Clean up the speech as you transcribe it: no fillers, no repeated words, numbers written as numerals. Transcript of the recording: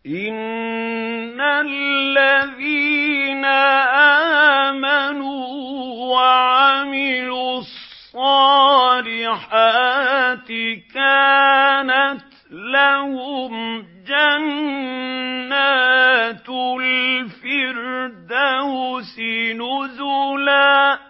إِنَّ الَّذِينَ آمَنُوا وَعَمِلُوا الصَّالِحَاتِ كَانَتْ لَهُمْ جَنَّاتُ الْفِرْدَوْسِ نُزُلًا